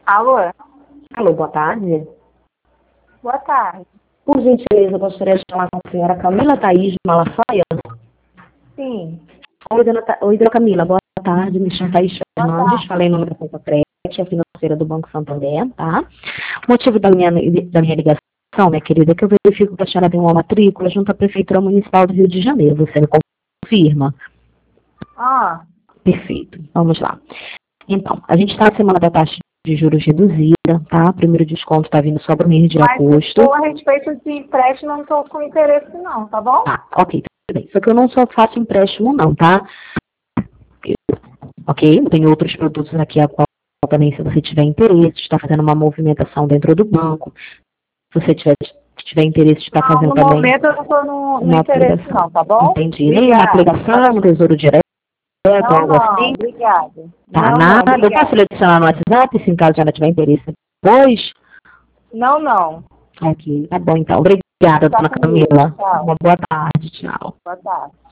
Alô? Alô, boa tarde. Boa tarde. Por gentileza, eu gostaria de falar com a senhora Camila Thaís Malafaia. Sim. Oi, dona Camila, boa tarde. Me chamo Thaís Boa Fernandes, tarde. falei em nome da Conta Crédito, a financeira do Banco Santander, tá? O motivo da minha ligação, minha querida, é que eu verifico que a senhora tem uma matrícula junto à Prefeitura Municipal do Rio de Janeiro. Você me confirma? Ah, Perfeito. Vamos lá. Então, a gente está na semana da taxa de juros reduzida, tá? O primeiro desconto está vindo só para o mês de mas agosto. a respeito de empréstimo, não estou com interesse não, tá bom? Tá, ok, tudo bem. Só que eu não só faço empréstimo não, tá? Ok? Tem outros produtos aqui a qual também, se você tiver interesse, está fazendo uma movimentação dentro do banco. Se você tiver interesse de estar Não, fazendo no também momento eu não estou no uma interesse aplicação. não, tá bom? Entendi. Nem uma Obrigada. aplicação, um tesouro direto, algo Não, assim. obrigada. Tá, Não, nada. Eu posso obrigada. lhe adicionar no WhatsApp, se em caso já não tiver interesse depois. Não. Ok, tá bom então. Obrigada, Tá dona comigo. Camila. Tchau. Uma boa tarde. Tchau. Boa tarde.